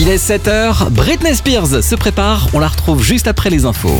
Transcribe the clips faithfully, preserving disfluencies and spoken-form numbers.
Il est sept heures, Britney Spears se prépare, on la retrouve juste après les infos.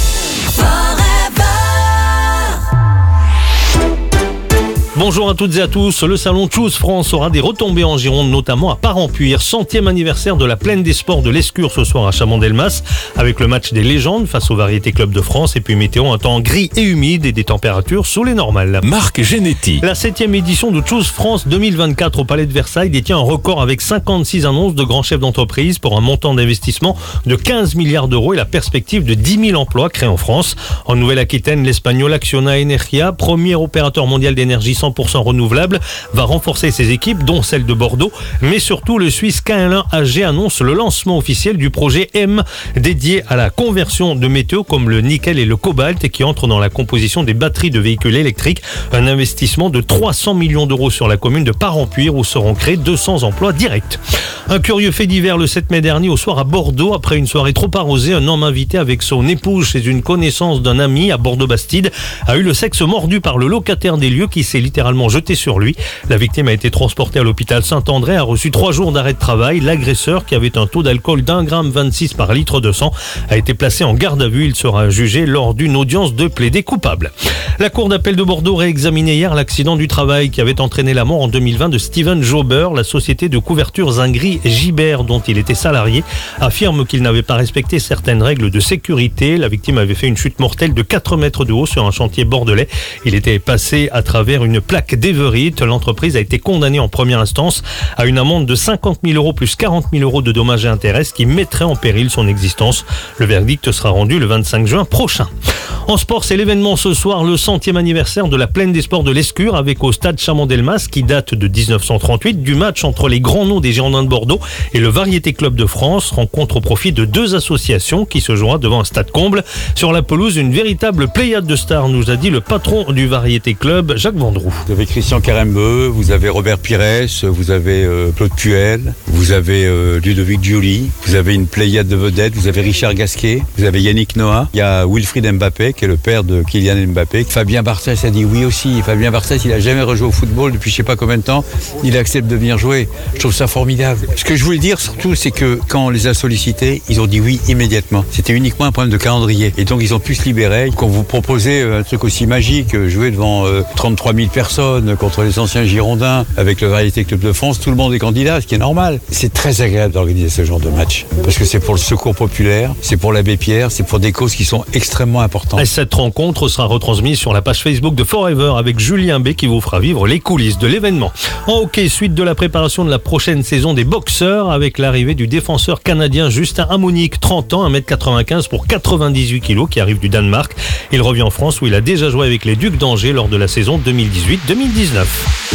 Bonjour à toutes et à tous, le salon Choose France aura des retombées en Gironde, notamment à Parenpuire, centième anniversaire de la Plaine des Sports de l'Escure ce soir à Chabandelmas, avec le match des légendes face au Variété Club de France, et puis météo, un temps gris et humide et des températures sous les normales. Marc Genetti. La septième édition de Choose France deux mille vingt-quatre au Palais de Versailles détient un record avec cinquante-six annonces de grands chefs d'entreprise pour un montant d'investissement de quinze milliards d'euros et la perspective de dix mille emplois créés en France. En Nouvelle-Aquitaine, l'espagnol Acciona Energia, premier opérateur mondial d'énergie cent pour cent renouvelable, va renforcer ses équipes, dont celle de Bordeaux, mais surtout le Suisse K L un A G annonce le lancement officiel du projet M, dédié à la conversion de métaux comme le nickel et le cobalt et qui entre dans la composition des batteries de véhicules électriques. Un investissement de trois cents millions d'euros sur la commune de Parenpuire où seront créés deux cents emplois directs. Un curieux fait divers le sept mai dernier au soir à Bordeaux. Après une soirée trop arrosée, un homme invité avec son épouse chez une connaissance d'un ami à Bordeaux-Bastide a eu le sexe mordu par le locataire des lieux qui s'est littéralement jeté sur lui. La victime a été transportée à l'hôpital Saint-André, a reçu trois jours d'arrêt de travail. L'agresseur, qui avait un taux d'alcool d'un gramme vingt-six par litre de sang, a été placé en garde à vue. Il sera jugé lors d'une audience de plaidé coupable. La Cour d'appel de Bordeaux réexaminait hier l'accident du travail qui avait entraîné la mort en deux mille vingt de Steven Jobber. La société de couverture Zingri Gibert, dont il était salarié, affirme qu'il n'avait pas respecté certaines règles de sécurité. La victime avait fait une chute mortelle de quatre mètres de haut sur un chantier bordelais. Il était passé à travers une plaque d'Everett. L'entreprise a été condamnée en première instance à une amende de cinquante mille euros plus quarante mille euros de dommages et intérêts, ce qui mettrait en péril son existence. Le verdict sera rendu le vingt-cinq juin prochain. En sport, c'est l'événement ce soir, le centième anniversaire de la Plaine des Sports de l'Escure avec au stade Chabandelmas qui date de dix-neuf cent trente-huit du match entre les grands noms des Girondins de Bordeaux et le Variété Club de France, rencontre au profit de deux associations qui se jouera devant un stade comble. Sur la pelouse, une véritable pléiade de stars, nous a dit le patron du Variété Club, Jacques Vendroux. Vous avez Christian Carembeu, vous avez Robert Pires, vous avez euh, Claude Puel, vous avez euh, Ludovic Giuli, vous avez une pléiade de vedettes, vous avez Richard Gasquet, vous avez Yannick Noah, il y a Wilfried Mbappé qui est le père de Kylian Mbappé. Fabien Barthez a dit oui aussi. Fabien Barthez, il a jamais rejoué au football depuis je sais pas combien de temps. Il accepte de venir jouer. Je trouve ça formidable. Ce que je voulais dire surtout, c'est que quand on les a sollicités, ils ont dit oui immédiatement. C'était uniquement un problème de calendrier. Et donc ils ont pu se libérer. Quand vous proposez un truc aussi magique, jouer devant euh, trente-trois mille personnes contre les anciens Girondins avec le Variété Club de France, tout le monde est candidat, ce qui est normal. C'est très agréable d'organiser ce genre de match. Parce que c'est pour le secours populaire, c'est pour l'abbé Pierre, c'est pour des causes qui sont extrêmement importantes. Et cette rencontre sera retransmise sur la page Facebook de Forever avec Julien B qui vous fera vivre les coulisses de l'événement. En hockey, suite de la préparation de la prochaine saison des boxeurs avec l'arrivée du défenseur canadien Justin Hamonik, trente ans, un mètre quatre-vingt-quinze pour quatre-vingt-dixhuit kilos, qui arrive du Danemark. Il revient en France où il a déjà joué avec les Ducs d'Angers lors de la saison deux mille dix-huit deux mille dix-neuf.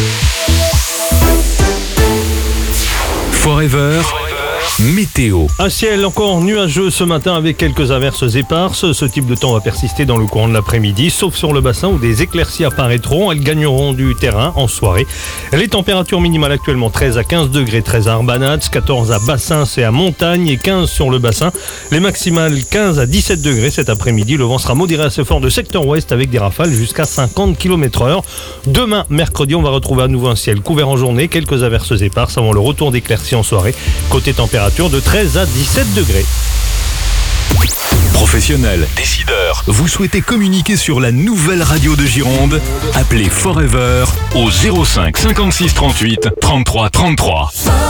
Forever. Météo. Un ciel encore nuageux ce matin avec quelques averses éparses. Ce type de temps va persister dans le courant de l'après-midi, sauf sur le bassin où des éclaircies apparaîtront. Elles gagneront du terrain en soirée. Les températures minimales actuellement treize à quinze degrés, treize à Arbanats, quatorze à Bassins et à Montagne et quinze sur le bassin. Les maximales quinze à dix-sept degrés cet après-midi. Le vent sera modéré assez fort de secteur ouest avec des rafales jusqu'à cinquante kilomètres heure. Demain, mercredi, on va retrouver à nouveau un ciel couvert en journée, quelques averses éparses avant le retour d'éclaircies en soirée. Côté température de treize à dix-sept degrés. Professionnels, décideurs, vous souhaitez communiquer sur la nouvelle radio de Gironde? Appelez Forever au zéro cinq cinquante-six trente-huit trente-trois trente-trois.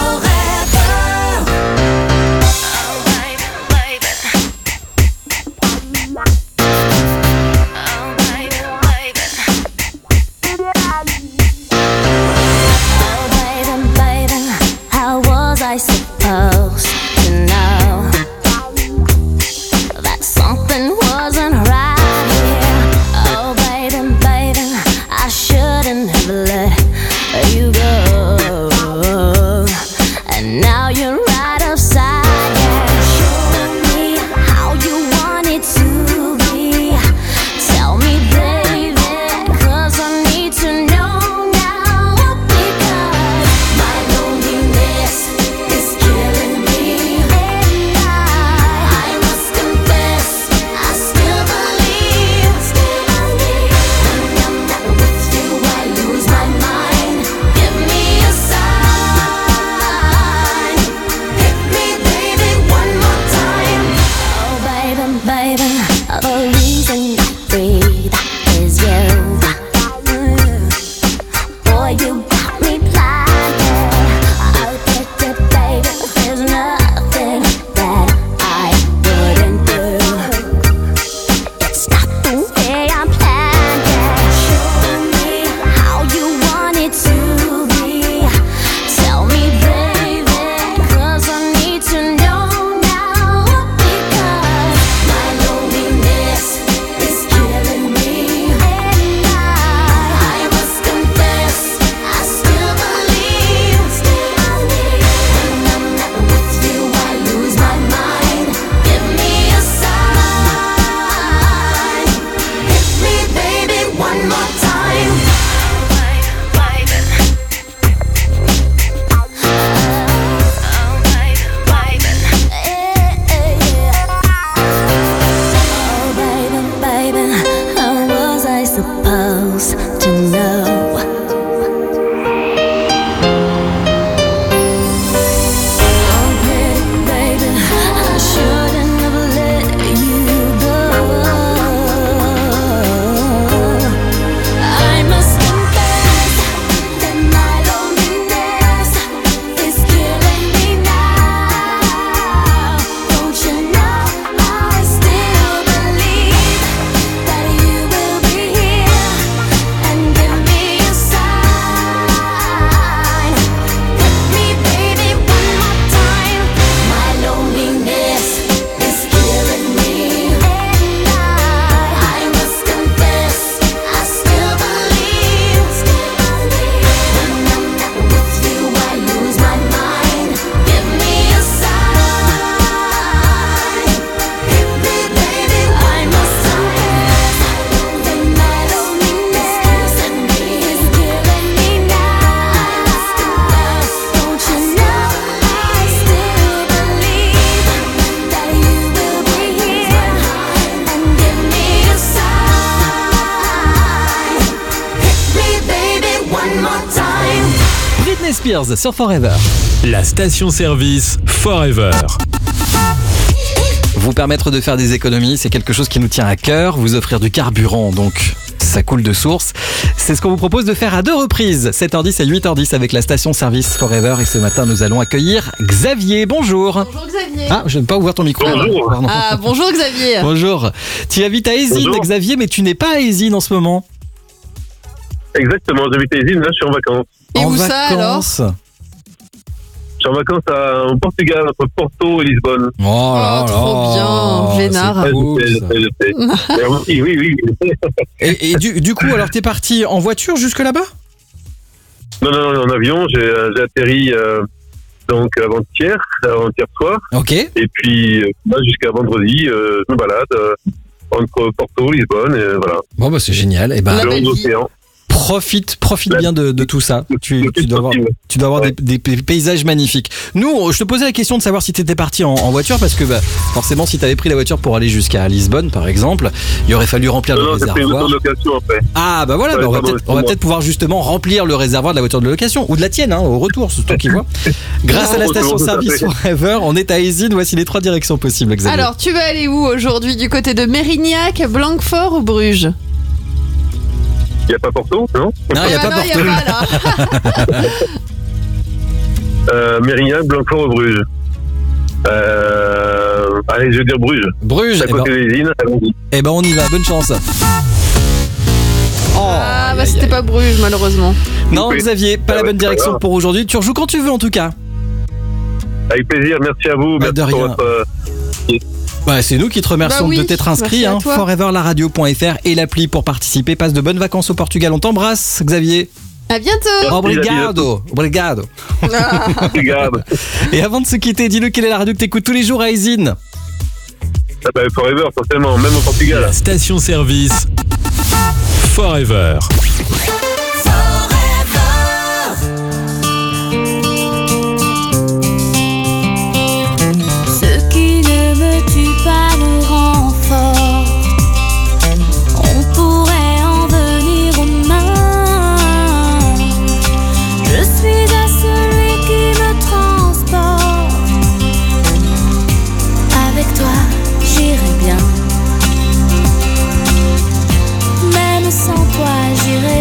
I suppose to know that something wasn't right here. Oh baby, baby, I shouldn't have let you go. And now you're right upside down. Show me how you want it to be. Tell me, baby, 'cause I need to know now. Because my loneliness is killing me, and I, I must confess, I still believe, still believe. When I'm not with you, I lose my mind. you got me blinded. Addicted, baby, there's nothing that I wouldn't do. It's not the way I'm planned it. Show me how you want it to be. Tell me, baby, 'cause I need to know now. Because my loneliness is killing me, and I, I must confess, I still believe, still believe. When I'm not with you, I lose my mind. Give me a sign. Hit me, baby, one more time. Oh, baby, baby, how was I supposed to know? Oh, baby, baby, I shouldn't have let you go. I must confess that my loneliness is killing me now. Don't you know I still believe that you will be here and give me a sign. Hit me, baby, one more time. My loneliness is killing me, and I, I must confess, I still believe, still believe. When I'm not with you, I lose my mind. Give me a sign. Hit me, baby, I must confess that my loneliness is killing me, is killing me now. I must confess, don't you know I still believe that you will be here and give me a sign. Hit me, baby, one more time. Britney Spears sur Forever. La station-service Forever. Vous permettre de faire des économies, c'est quelque chose qui nous tient à cœur. Vous offrir du carburant, donc ça coule de source. C'est ce qu'on vous propose de faire à deux reprises, sept heures dix et huit heures dix avec la station-service Forever. Et ce matin, nous allons accueillir Xavier. Bonjour. Bonjour Xavier. Ah, je ne vais pas ouvrir ton micro. Bonjour. Pardon. Ah, bonjour Xavier. Bonjour. Tu habites à Ésine, Bonjour. Xavier, mais tu n'es pas à Ésine en ce moment. Exactement, j'habite à Ésine, là je suis en vacances. Et en où ça alors? vacances. Je suis en vacances à, au Portugal, entre Porto et Lisbonne. Oh là Oh, trop là, bien, Vénard. c'est Ouais, cool, je sais, ça. je sais, je sais. Mais oui, oui, oui. Et, et du, du coup, alors t'es parti en voiture jusque là-bas? Non, non, non, en avion, j'ai, euh, j'ai atterri euh, donc avant-hier, avant-hier soir. Ok. Et puis euh, là, jusqu'à vendredi, euh, je me balade euh, entre Porto, Lisbonne, et voilà. Bon bah c'est génial. Et ben La Le belle long vie. d'océan. profite, profite La- bien de, de tout ça. Tu, tu dois avoir, tu dois avoir Ouais. des, des paysages magnifiques. Nous, je te posais la question de savoir si tu étais parti en, en voiture parce que bah, forcément, si tu avais pris la voiture pour aller jusqu'à Lisbonne, par exemple, il aurait fallu remplir Non, le non, c'était une réservoir. autre location après. Ah bah voilà, Ouais, bah, on va pardon, peut-être on va excuse-moi. peut-être pouvoir justement remplir le réservoir de la voiture de location ou de la tienne, hein, au retour, c'est toi qui vois. Grâce à la Tout à station fait. service Forever, on est à Ésine. Voici les trois directions possibles, Xavier. Alors, tu vas aller où aujourd'hui? Du côté de Mérignac, Blanquefort ou Bruges? Il n'y a pas Porto, non non, il n'y a Ah pas non, y a Porto. pas, là. euh, Mérignac, Blanquefort ou Bruges euh, Allez, je veux dire Bruges. Bruges. C'est à Eh ben, côté des îles, allons-y. eh ben, on y va. Bonne chance. Oh, Ah, aïe, bah aïe, c'était aïe. pas Bruges, malheureusement. Non, Oui. Xavier, pas Ah la ouais, bonne c'est pas direction grave. pour aujourd'hui. Tu rejoues quand tu veux, en tout cas. Avec plaisir, merci à vous. Bah, merci de pour rien. votre, euh, Bah, c'est nous qui te remercions Bah oui, de t'être inscrit. merci à Hein. toi. forever la radio point f r et l'appli pour participer. Passe de bonnes vacances au Portugal. On t'embrasse, Xavier. À bientôt. Merci, Obrigado. Obrigado. Ah. Regarde. Et avant de se quitter, dis-le quelle est la radio que t'écoutes tous les jours à Ésine. Ah bah, Forever, forcément, même au Portugal. La station-service Forever. Ce qui ne me tue pas me rend fort. On pourrait en venir aux mains. Je suis à celui qui me transporte. Avec toi, j'irai bien. Même sans toi, j'irai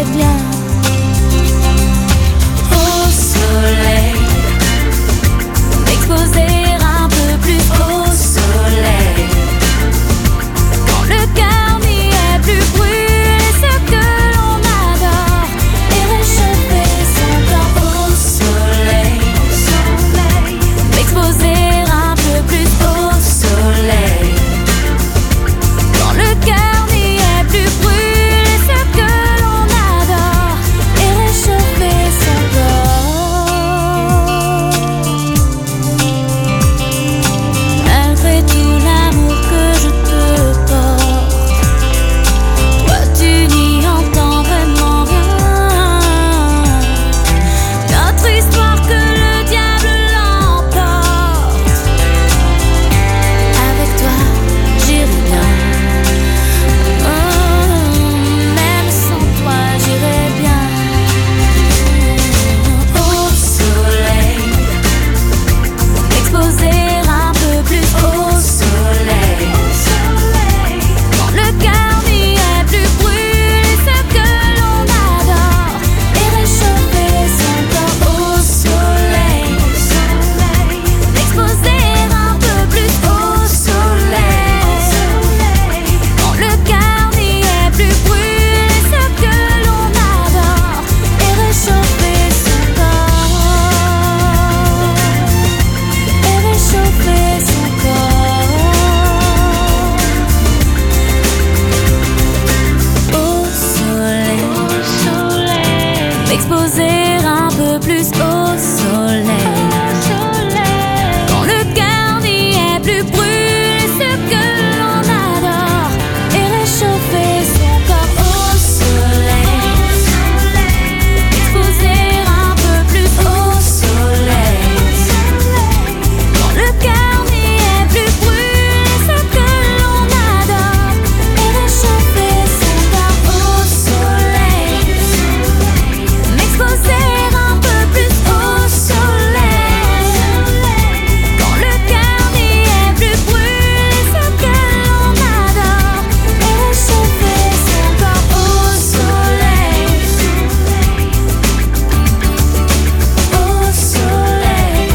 un peu plus au soleil. Quand le cœur n'y est plus, brûler ce que l'on adore et réchauffer son corps au soleil. Exposer un peu plus au soleil. Quand le cœur n'y est plus, brûler ce que l'on adore et réchauffer son corps au soleil. M'exposer un peu plus au soleil. Quand le cœur n'y est plus, brûler ce que l'on adore et réchauffer son corps au soleil. Au soleil.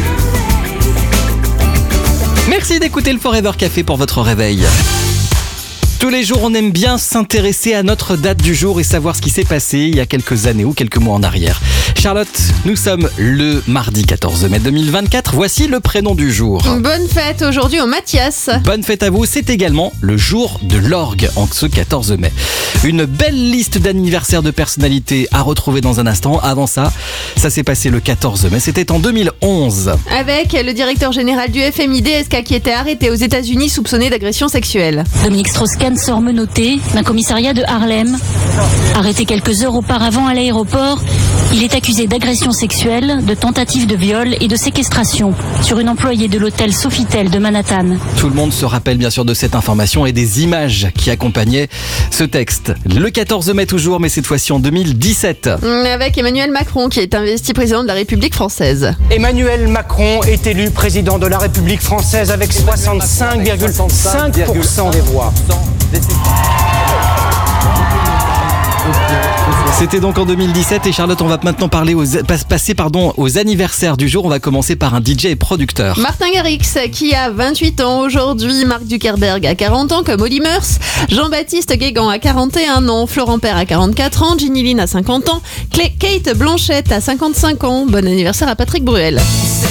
Merci d'écouter le Forever Café pour votre réveil. Tous les jours, on aime bien s'intéresser à notre date du jour et savoir ce qui s'est passé il y a quelques années ou quelques mois en arrière. Charlotte, nous sommes le mardi quatorze mai deux mille vingt-quatre. Voici le prénom du jour. Bonne fête aujourd'hui au Mathias. Bonne fête à vous, c'est également le jour de l'orgue en ce quatorze mai. Une belle liste d'anniversaires de personnalités à retrouver dans un instant. Avant ça, ça s'est passé le quatorze mai, c'était en deux mille onze. Avec le directeur général du F M I D S K qui était arrêté aux États-Unis soupçonné d'agression sexuelle. Dominique Strauss-Kahn sort menotté d'un commissariat de Harlem. Arrêté quelques heures auparavant à l'aéroport, il est accusé d'agression sexuelle, de tentative de viol et de séquestration sur une employée de l'hôtel Sofitel de Manhattan. Tout le monde se rappelle bien sûr de cette information et des images qui accompagnaient ce texte. Le quatorze mai toujours, mais cette fois-ci en deux mille dix-sept. Avec Emmanuel Macron qui est investi président de la République française. Emmanuel Macron est élu président de la République française avec soixante-cinq virgule cinq pour cent des voix. C'était donc en deux mille dix-sept et Charlotte, on va maintenant parler aux, passer pardon, aux anniversaires du jour. On va commencer par un D J et producteur. Martin Garrix qui a vingt-huit ans aujourd'hui, Mark Zuckerberg a quarante ans comme Oli Murs, Jean-Baptiste Guégan a quarante et un ans, Florent Père a quarante-quatre ans, Ginny Lynn a cinquante ans, Clé- Kate Blanchett a cinquante-cinq ans. Bon anniversaire à Patrick Bruel.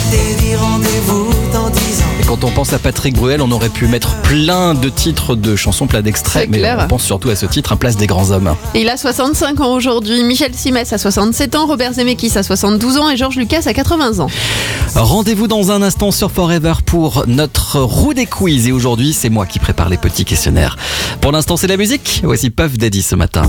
Et quand on pense à Patrick Bruel, on aurait pu mettre plein de titres de chansons, plein d'extraits, C'est mais clair. on pense surtout à ce titre, Un Place des Grands Hommes. Il a soixante-cinq ans aujourd'hui, Michel Simès a soixante-sept ans, Robert Zemeckis a soixante-douze ans et George Lucas a quatre-vingts ans. Rendez-vous dans un instant sur Forever pour notre roue des quiz. Et aujourd'hui, c'est moi qui prépare les petits questionnaires. Pour l'instant, c'est la musique. Voici Puff Daddy ce matin.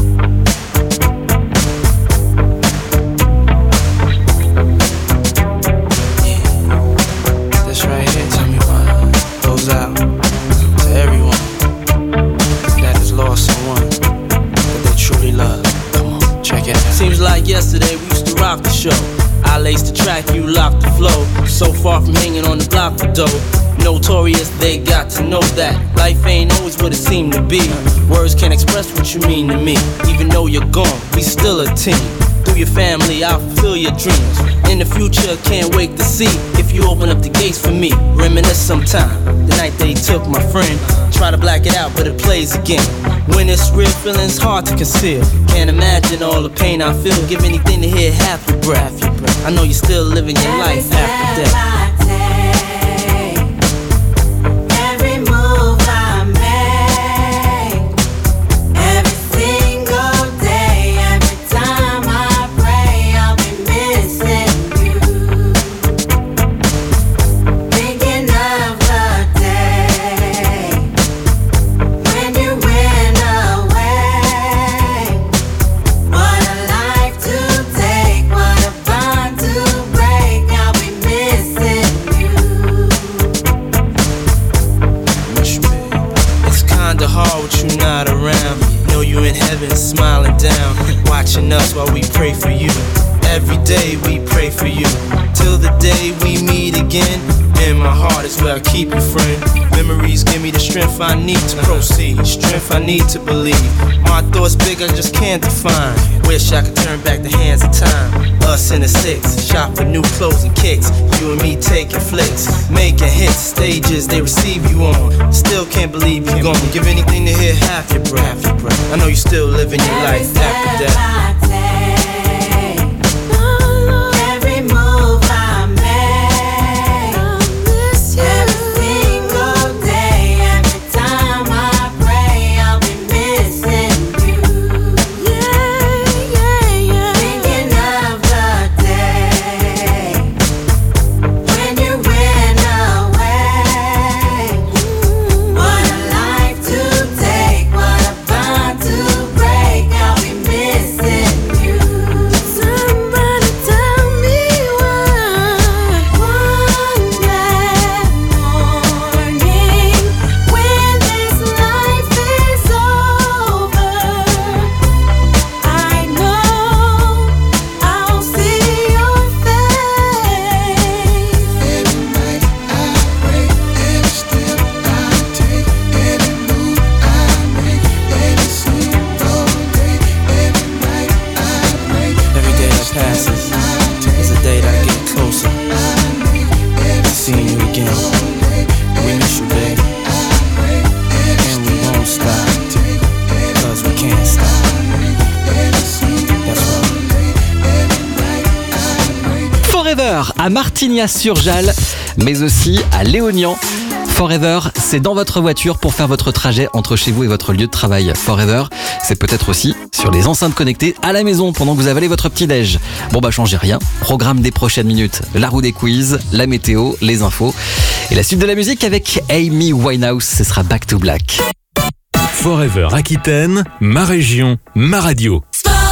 This right here, tell me why, goes out to everyone that has lost someone that they truly love. Come on, check it out. Seems like yesterday we used to rock the show. I laced the track, you locked the flow. So far from hanging on the block for dough. Notorious, they got to know that life ain't always what it seemed to be. Words can't express what you mean to me. Even though you're gone, we still a team. Through your family, I'll fulfill your dreams. In the future, can't wait to see if you open up the gates for me. Reminisce sometime, the night they took my friend. Try to black it out, but it plays again. When it's real, feeling's hard to conceal. Can't imagine all the pain I feel. Give anything to hear half your breath. I know you're still living your life after death. Smiling down, watching us while we pray for you. Every day we pray for you, till the day we meet again. In my heart is where I keep you, friend. Memories give me the strength I need to proceed, strength I need to believe. My thoughts big, I just can't define. Wish I could turn back the hands of time. Us in the six, shop for new clothes and kicks. You and me taking flicks, making hits, stages they receive you on. Still can't believe you're gone. Give anything to hear half your breath. I know you're still living your life after death. promises is the day that I get closer to seeing you again. We miss you, baby, and we won't stop, cause we can't stop. That's right. Forever à Martignas-sur-Jalles, mais aussi à Léognan. Forever, c'est dans votre voiture pour faire votre trajet entre chez vous et votre lieu de travail. Forever, c'est peut-être aussi sur les enceintes connectées à la maison pendant que vous avalez votre petit-déj. Bon bah changez rien, programme des prochaines minutes, la roue des quiz, la météo, les infos et la suite de la musique avec Amy Winehouse, ce sera Back to Black. Forever Aquitaine, ma région, ma radio.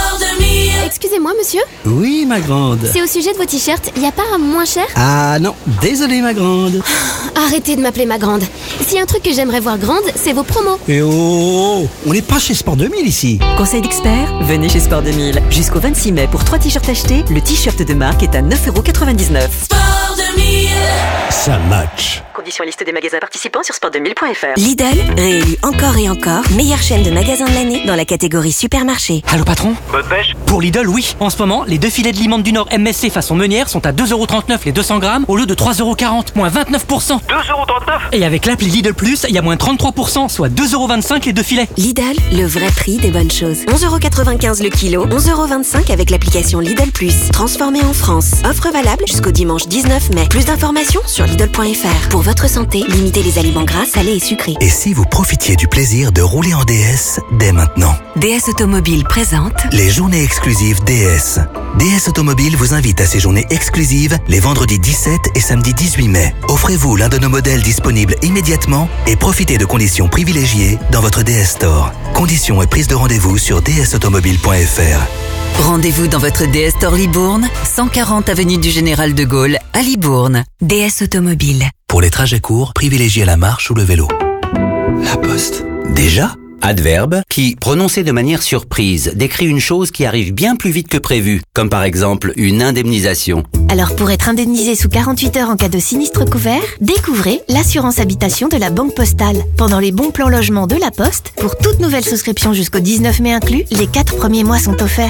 Excusez-moi, monsieur. Oui, ma grande. C'est au sujet de vos t-shirts. Y a pas un moins cher? Ah non, désolé, ma grande. Arrêtez de m'appeler ma grande. S'il y a un truc que j'aimerais voir grande, c'est vos promos. Et oh, on n'est pas chez Sport deux mille ici. Conseil d'expert, venez chez Sport deux mille. Jusqu'au vingt-six mai, pour trois t-shirts achetés, le t-shirt de marque est à neuf euros quatre-vingt-dix-neuf. Sport deux mille. Ça match. Conditions et liste des magasins participants sur sport deux mille point f r. Lidl, réélu encore et encore, meilleure chaîne de magasins de l'année dans la catégorie supermarché. Allô patron? Bonne pêche. Pour Lidl, oui. En ce moment, les deux filets de limande du Nord M S C façon meunière sont à deux euros trente-neuf les deux cents grammes au lieu de trois euros quarante, moins vingt-neuf pour cent. deux euros trente-neuf. Et avec l'appli Lidl Plus, il y a moins trente-trois pour cent, soit deux euros vingt-cinq les deux filets. Lidl, le vrai prix des bonnes choses. onze euros quatre-vingt-quinze le kilo, onze euros vingt-cinq avec l'application Lidl Plus. Transformé en France. Offre valable jusqu'au dimanche dix-neuf mai. Plus d'informations sur Lidl point f r. Pour votre santé, limitez les aliments gras, salés et sucrés. Et si vous profitiez du plaisir de rouler en D S dès maintenant? D S Automobile présente les journées exclusives D S. D S Automobile vous invite à ces journées exclusives les vendredis dix-sept et samedi dix-huit mai. Offrez-vous l'un de nos modèles disponibles immédiatement et profitez de conditions privilégiées dans votre D S Store. Conditions et prise de rendez-vous sur d s automobile point f r. Rendez-vous dans votre D S Store Libourne, cent quarante avenue du Général de Gaulle, à Libourne. D S Automobile. Pour les trajets courts, privilégiez la marche ou le vélo. La Poste. Déjà ? Adverbe qui, prononcé de manière surprise, décrit une chose qui arrive bien plus vite que prévu, comme par exemple une indemnisation. Alors pour être indemnisé sous quarante-huit heures en cas de sinistre couvert, découvrez l'assurance habitation de la Banque Postale. Pendant les bons plans logement de la Poste, pour toute nouvelle souscription jusqu'au dix-neuf mai inclus, les quatre premiers mois sont offerts.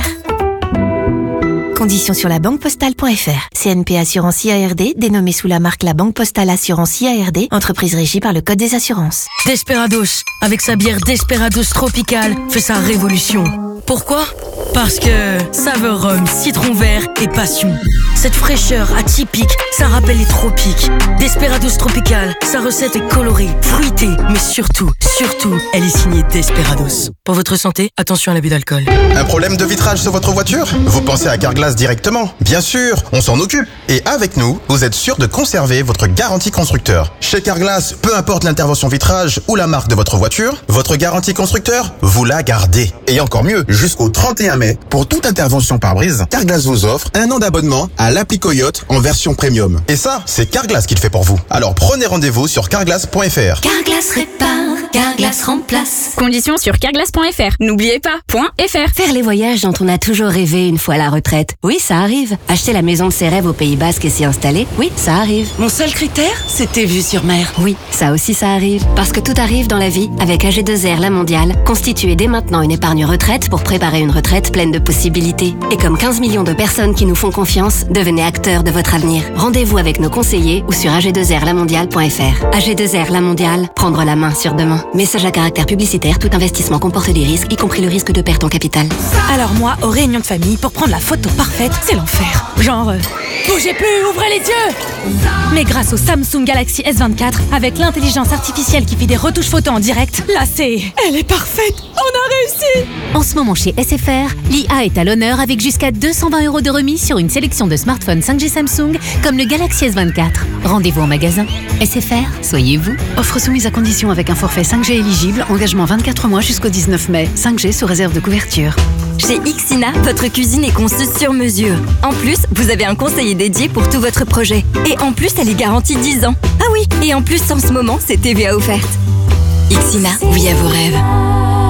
Conditions sur la banque postale point f r. C N P Assurance I A R D, dénommée sous la marque La Banque Postale Assurance I A R D, entreprise régie par le Code des assurances. Desperados, avec sa bière Desperados Tropical, fait sa révolution. Pourquoi ? Parce que saveur rhum, citron vert et passion. Cette fraîcheur atypique, ça rappelle les tropiques. Desperados Tropical, sa recette est colorée, fruitée, mais surtout, surtout, elle est signée Desperados. Pour votre santé, attention à l'abus d'alcool. Un problème de vitrage sur votre voiture ? Vous pensez à Carglass directement ? Bien sûr, on s'en occupe. Et avec nous, vous êtes sûr de conserver votre garantie constructeur. Chez Carglass, peu importe l'intervention vitrage ou la marque de votre voiture, votre garantie constructeur, vous la gardez. Et encore mieux, jusqu'au trente et un mai, pour toute intervention pare-brise, Carglass vous offre un an d'abonnement à l'appli Coyote en version premium. Et ça, c'est Carglass qui le fait pour vous. Alors prenez rendez-vous sur carglass point f r. Carglass répare, Carglass remplace. Conditions sur carglass point f r. N'oubliez pas, .fr. Faire les voyages dont on a toujours rêvé une fois à la retraite. Oui, ça arrive. Acheter la maison de ses rêves au Pays Basque et s'y installer. Oui, ça arrive. Mon seul critère, c'était vue sur mer. Oui, ça aussi ça arrive. Parce que tout arrive dans la vie avec A G deux R La Mondiale. Constituez dès maintenant une épargne retraite pour préparer une retraite pleine de possibilités. Et comme quinze millions de personnes qui nous font confiance, devenez acteurs de votre avenir. Rendez-vous avec nos conseillers ou sur a g deux r la mondiale point f r. A G deux R La Mondiale, prendre la main sur demain. Message à caractère publicitaire, tout investissement comporte des risques, y compris le risque de perte en capital. Alors moi, aux réunions de famille, pour prendre la photo parfaite, c'est l'enfer. Genre, euh, bougez plus, ouvrez les yeux. Mais grâce au Samsung Galaxy S vingt-quatre, avec l'intelligence artificielle qui fait des retouches photos en direct, là c'est... Elle est parfaite. On a réussi. En ce moment chez S F R, l'I A est à l'honneur avec jusqu'à deux cent vingt euros de remise sur une sélection de smartphones cinq G Samsung comme le Galaxy S vingt-quatre. Rendez-vous en magasin. S F R, soyez vous. Offre soumise à condition avec un forfait cinq G éligible, engagement vingt-quatre mois jusqu'au dix-neuf mai. cinq G sous réserve de couverture. Chez Ixina, votre cuisine est conçue sur mesure. En plus, vous avez un conseiller dédié pour tout votre projet. Et en plus, elle est garantie dix ans. Ah oui, et en plus, en ce moment, c'est T V A offerte. Ixina, oui à vos rêves.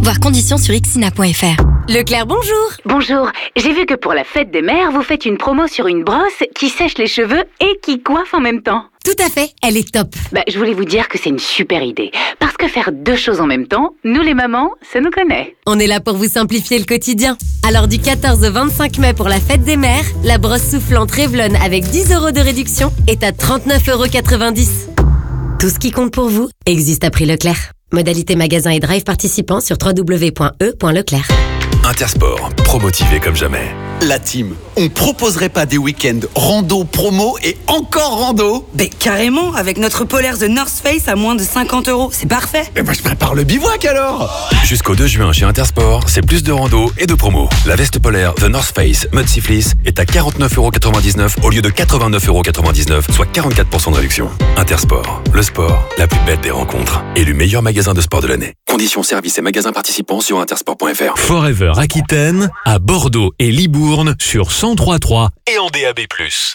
Voir conditions sur ixina point f r. Leclerc, bonjour. Bonjour. J'ai vu que pour la fête des mères, vous faites une promo sur une brosse qui sèche les cheveux et qui coiffe en même temps. Tout à fait, elle est top. Bah, je voulais vous dire que c'est une super idée. Parce que faire deux choses en même temps, nous les mamans, ça nous connaît. On est là pour vous simplifier le quotidien. Alors du quatorze au vingt-cinq mai pour la fête des mères, la brosse soufflante Revlon avec dix euros de réduction est à trente-neuf euros quatre-vingt-dix. Tout ce qui compte pour vous existe à prix Leclerc. Modalité magasin et drive participants sur w w w point e point leclerc. Intersport, promotivé comme jamais. La team, on proposerait pas des week-ends rando, promo et encore rando? Ben carrément, avec notre polaire The North Face à moins de cinquante euros, c'est parfait. Eh ben je prépare le bivouac alors. Jusqu'au deux juin chez Intersport, c'est plus de rando et de promo. La veste polaire The North Face Mud Sea Fleece est à quarante-neuf euros quatre-vingt-dix-neuf au lieu de quatre-vingt-neuf euros quatre-vingt-dix-neuf, soit quarante-quatre pour cent de réduction. Intersport, le sport, la plus belle des rencontres. Élu meilleur magasin de sport de l'année. Conditions, services et magasins participants sur intersport point f r. Forever Aquitaine, à Bordeaux et Libourne sur cent trois virgule trois et en D A B plus.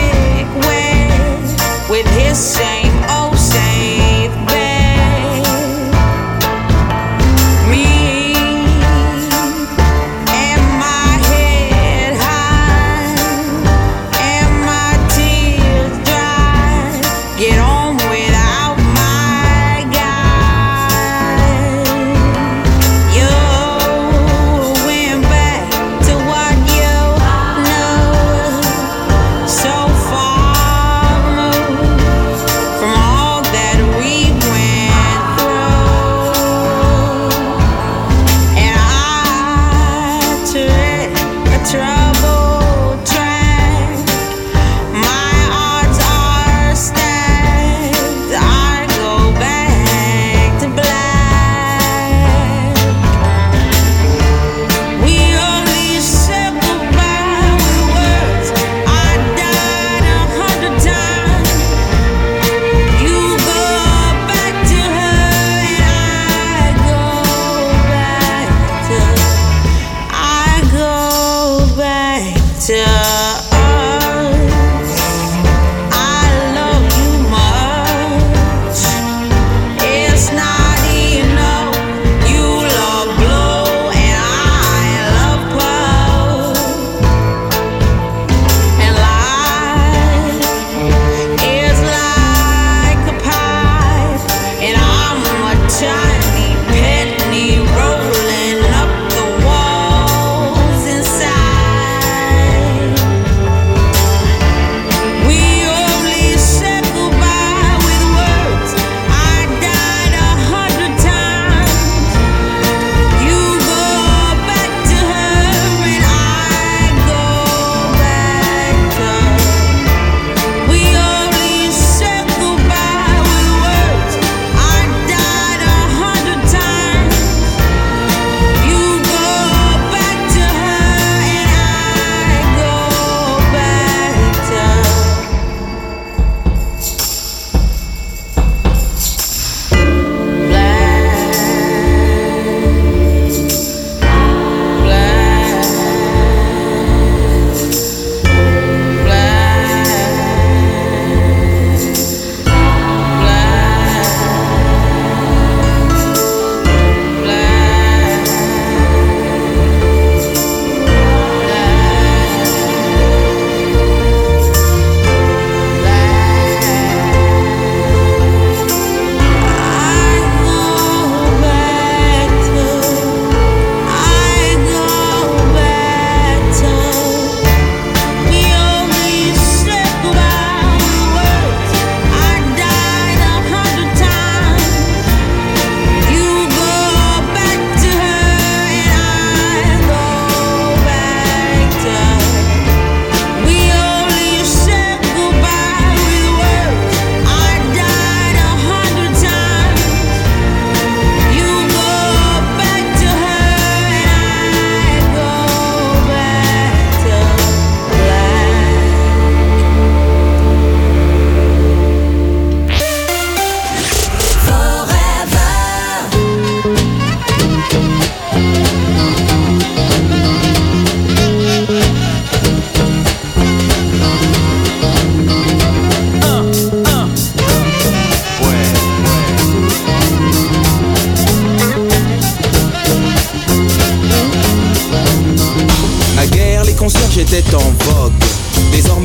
Same old same bed.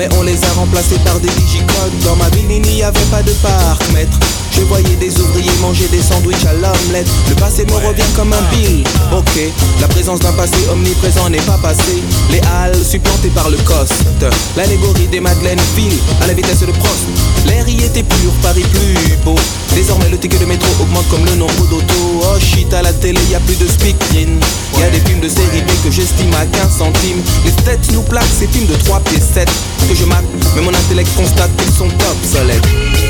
mais on les a remplacés par des digicodes. Dans ma ville, il n'y avait pas de parc-mètre. Je voyais des ouvriers manger des sandwichs à l'omelette. Le passé me revient comme un bill. Ok, la présence d'un passé omniprésent n'est pas passé. Les halles supplantées par le coste. L'allégorie des Madeleines file à la vitesse de Prost. L'air y était pur, Paris plus beau. Désormais le ticket de métro augmente comme le nombre d'autos. Oh shit, à la télé y a plus de speakerine. Y a des films de série B que j'estime à quinze centimes. Les têtes nous plaquent ces films de trois pieds sept que je mate, mais mon intellect constate qu'ils sont obsolètes.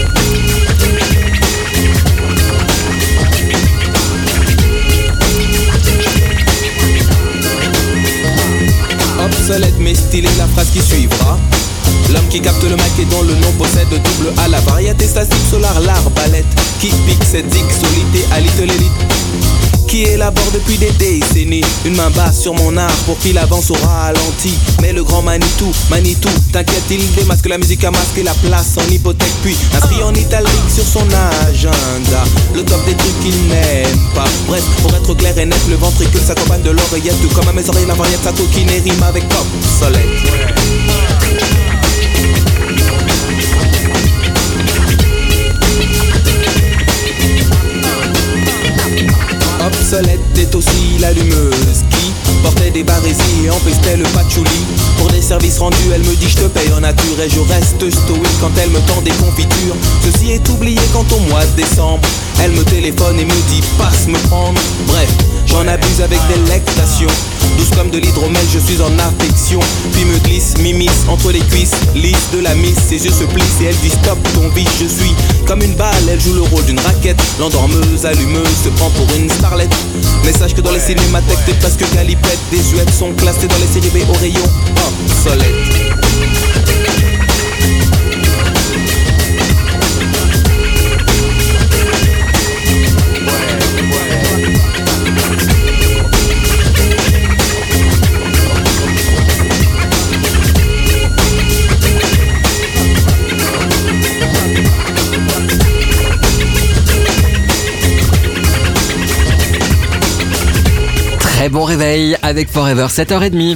Obsolète mais stylé, la phrase qui suivra. L'homme qui capte le mic et dont le nom possède double A. La variété statique solar, l'arbalète qui pique cette zixolité à l'élite qui élabore depuis des décennies une main basse sur mon art pour qu'il avance au ralenti. Mais le grand Manitou, Manitou, t'inquiète, il démasque la musique à masquer la place en hypothèque, puis inscrit en italique sur son agenda le top des trucs qu'il n'aime pas. Bref, pour être clair et net, le ventricule s'accompagne de l'oreillette, tout comme à mes oreilles la variette, sa coquine rime avec obsolète. Obsolète est aussi l'allumeuse qui portait des barésies et empestait le patchouli. Pour des services rendus, elle me dit je te paye en nature et je reste stoïque quand elle me tend des confitures. Ceci est oublié quand au mois de décembre elle me téléphone et me dit passe me prendre. Bref, j'en abuse avec délectation. Douce comme de l'hydromel, je suis en affection. Puis me glisse, m'immisce entre les cuisses, lisse de la miss. Ses yeux se plissent et elle dit stop ton vice. Je suis comme une balle, elle joue le rôle d'une raquette. L'endormeuse, allumeuse, se prend pour une starlette. Mais sache que dans les cinémathèques, t'es presque galipette. Des huettes sont classées dans les séries B au rayon obsolète. Très bon réveil avec Forever, sept heures trente.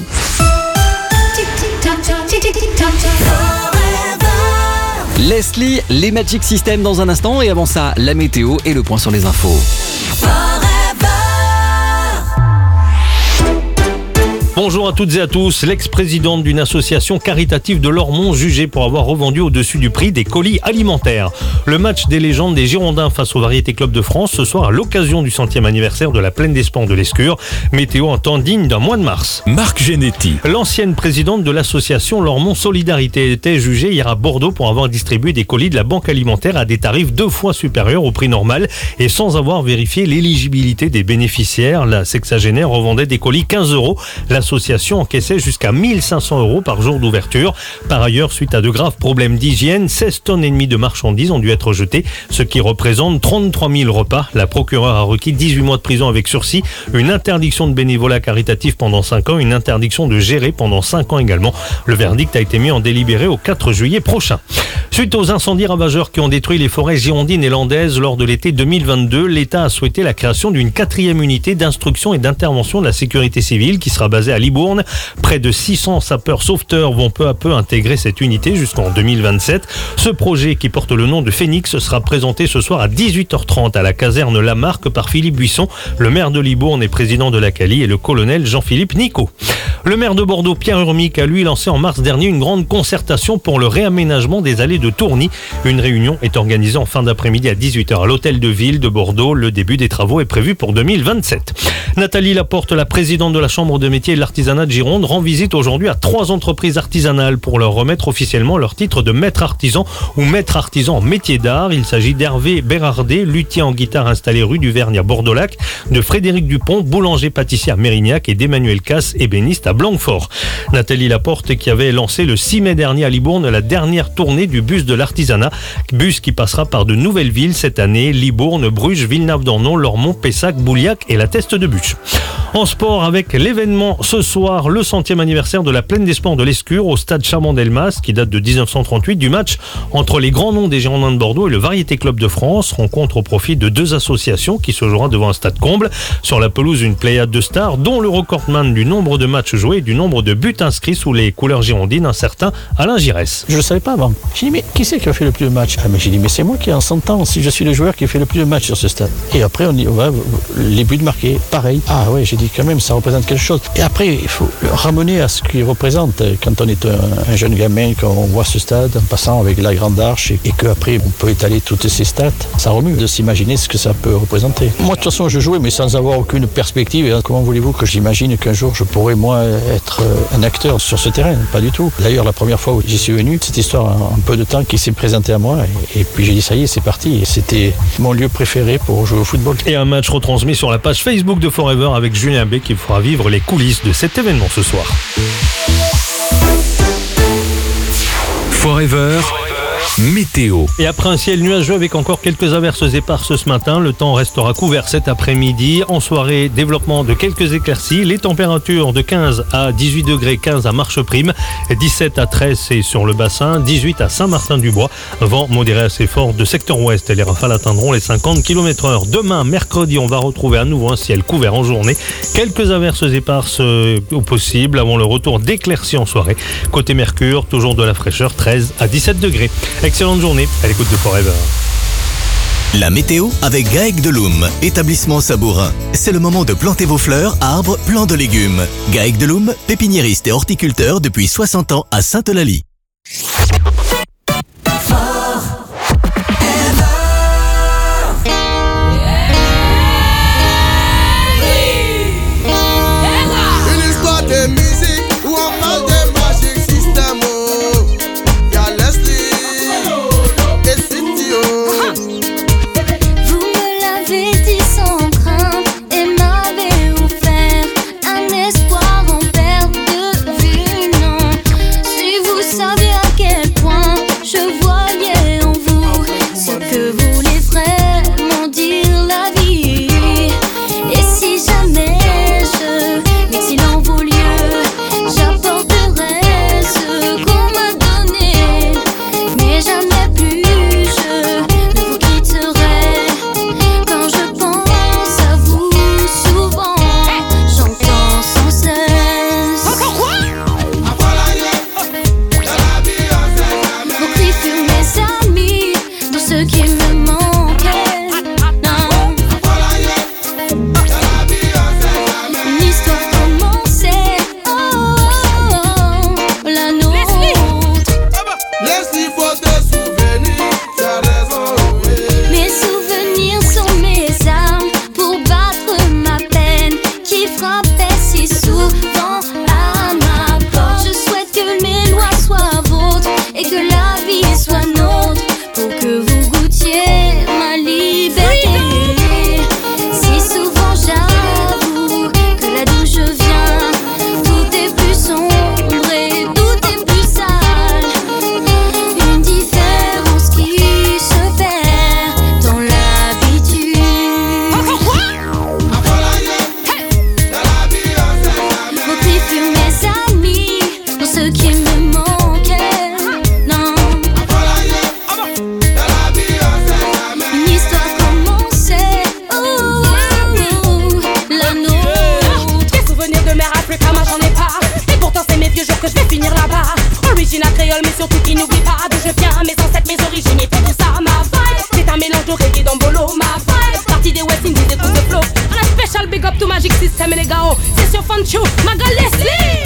Leslie, les Magic System dans un instant et avant ça, la météo et le point sur les infos. Bonjour à toutes et à tous. L'ex-présidente d'une association caritative de Lormont jugée pour avoir revendu au-dessus du prix des colis alimentaires. Le match des légendes des Girondins face au Variété Club de France ce soir à l'occasion du centième anniversaire de la Plaine des Sports de l'Escure. Météo en temps digne d'un mois de mars. Marc Genetti. L'ancienne présidente de l'association Lormont Solidarité était jugée hier à Bordeaux pour avoir distribué des colis de la banque alimentaire à des tarifs deux fois supérieurs au prix normal et sans avoir vérifié l'éligibilité des bénéficiaires. La sexagénaire revendait des colis quinze euros. L'association encaissait jusqu'à mille cinq cents euros par jour d'ouverture. Par ailleurs, suite à de graves problèmes d'hygiène, seize tonnes et demie de marchandises ont dû être jetées, ce qui représente trente-trois mille repas. La procureure a requis dix-huit mois de prison avec sursis, une interdiction de bénévolat caritatif pendant cinq ans, une interdiction de gérer pendant cinq ans également. Le verdict a été mis en délibéré au quatre juillet prochain. Suite aux incendies ravageurs qui ont détruit les forêts girondines et landaises lors de l'été deux mille vingt-deux, l'État a souhaité la création d'une quatrième unité d'instruction et d'intervention de la sécurité civile qui sera basée à Libourne. Près de six cents sapeurs sauveteurs vont peu à peu intégrer cette unité jusqu'en deux mille vingt-sept. Ce projet qui porte le nom de Phénix sera présenté ce soir à dix-huit heures trente à la caserne Lamarque par Philippe Buisson, le maire de Libourne et président de l'A C A L I, et le colonel Jean-Philippe Nicot. Le maire de Bordeaux, Pierre Urmic, a lui lancé en mars dernier une grande concertation pour le réaménagement des allées de Tourny. Une réunion est organisée en fin d'après-midi à dix-huit heures à l'hôtel de ville de Bordeaux. Le début des travaux est prévu pour deux mille vingt-sept. Nathalie Laporte, la présidente de la Chambre de métiers et de l'artisanat de Gironde, rend visite aujourd'hui à trois entreprises artisanales pour leur remettre officiellement leur titre de maître artisan ou maître artisan en métier d'art. Il s'agit d'Hervé Bérardet, luthier en guitare installé rue du Vergne à Bordeaux-Lac, de Frédéric Dupont, boulanger-pâtissier à Mérignac, et d'Emmanuel Casse, ébéniste à Blanquefort. Nathalie Laporte qui avait lancé le six mai dernier à Libourne la dernière tournée du bus de l'artisanat, bus qui passera par de nouvelles villes cette année: Libourne, Bruges, Villeneuve-d'Ornon, Lormont, Pessac, Bouliac et la Teste de Buch. En sport, avec l'événement Ce soir, le centième anniversaire de la Plaine des Sports de l'Escure au stade Chaban-Delmas, qui date de dix-neuf cent trente-huit, du match entre les grands noms des Girondins de Bordeaux et le Variété Club de France. Rencontre au profit de deux associations qui se jouera devant un stade comble. Sur la pelouse, une pléiade de stars, dont le recordman du nombre de matchs joués et du nombre de buts inscrits sous les couleurs girondines, un certain Alain Giresse. Je ne le savais pas avant. J'ai dit, mais qui c'est qui a fait le plus de matchs? Ah, mais j'ai dit, mais c'est moi qui en cent ans, si je suis le joueur qui a fait le plus de matchs sur ce stade. Et après, on dit, ouais, les buts marqués, pareil. Ah ouais, j'ai dit, quand même, ça représente quelque chose. Et après, il faut le ramener à ce qu'il représente. Quand on est un, un jeune gamin, quand on voit ce stade en passant avec la grande arche et, et qu'après, on peut étaler toutes ces stats, ça remue de s'imaginer ce que ça peut représenter. Moi, de toute façon, je jouais, mais sans avoir aucune perspective. Et comment voulez-vous que j'imagine qu'un jour, je pourrais, moi, être un acteur sur ce terrain? Pas du tout. D'ailleurs, la première fois où j'y suis venu, cette histoire, un peu de temps qui s'est présentée à moi. Et, et puis, j'ai dit, ça y est, c'est parti. Et c'était mon lieu préféré pour jouer au football. Et un match retransmis sur la page Facebook de Forever avec Julien B qui vous fera vivre les coulisses de cet événement ce soir. Forever. Météo. Et après un ciel nuageux avec encore quelques averses éparses ce matin, le temps restera couvert cet après-midi. En soirée, développement de quelques éclaircies. Les températures de quinze à dix-huit degrés, quinze à Marcheprime, dix-sept à Tresse et sur le bassin, dix-huit à Saint-Martin-du-Bois. Vent modéré assez fort de secteur ouest et les rafales atteindront les cinquante kilomètres heure. Demain, mercredi, on va retrouver à nouveau un ciel couvert en journée. Quelques averses éparses euh, au possible avant le retour d'éclaircies en soirée. Côté Mercure, toujours de la fraîcheur, treize à dix-sept degrés. Excellente journée à l'écoute de Forever. La météo avec Gaec de Loum, établissement sabourin. C'est le moment de planter vos fleurs, arbres, plants de légumes. Gaec de Loum, pépiniériste et horticulteur depuis soixante ans à Sainte-Eulalie. Une histoire de musique où on parle de Magic System. Vous me l'avez dit sans crainte et m'avez offert un espoir en perte de vue, non. Si vous saviez à quel point je voyais en vous ce que voulait vraiment dire la vie. Et si jamais je m'exile en vos lieux, j'apporterai ce qu'on m'a donné, mais jamais plus je ne vous quitterai. Quand je pense à vous, souvent j'entends sans cesse vos cris furent mes amis dans ce qui me manquait. Non. Une histoire commençait, oh, oh, oh, la nôtre. Laisse-y faut te souvenir, t'as raison, oui. Mes souvenirs sont mes armes pour battre ma peine qui frappait si souvent à ma porte. Je souhaite que mes lois soient vôtres et que la vie soit nôtre pour que vous goûtiez ma liberté. Si souvent j'avoue que là d'où je viens, tout est plus sombre et tout est plus sale. Une différence qui se perd dans l'habitude. Vos cris furent mes amis dans ce qui me manquait. Non. Une histoire commençait, oh, oh, oh, la nôtre. Des souvenirs de mère Africa, moi j'en ai pas. Et pourtant c'est mes vieux jours que je vais finir là-bas. Original créole mais surtout qui n'oublie pas d'où je viens, mes ancêtres, mes origines et tout ça. Ma vibe, c'est un mélange de reggae d'Ambolo. Ma vibe, partie des West Indies et tout de flow. On a special big up to Magic System et les gars, c'est sur Fun Show, ma gueule Leslie.